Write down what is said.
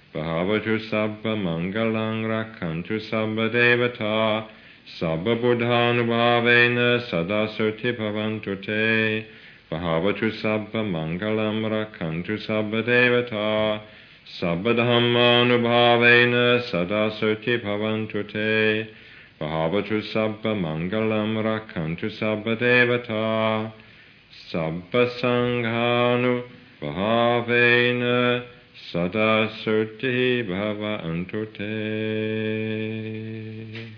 Bhavatu sabba mangalang rakhantu sabba devata. Sabba buddhanubhavena sada soti bhavantu te. Bhavatu sabba mangalam rakhantu sabba devata. Sabba dhammanubhavena sada soti bhavantu te. Bhavatu sabba mangalam rakhantu sabba devata. Sabba sanghanu bhavena sada soti bhavantu te.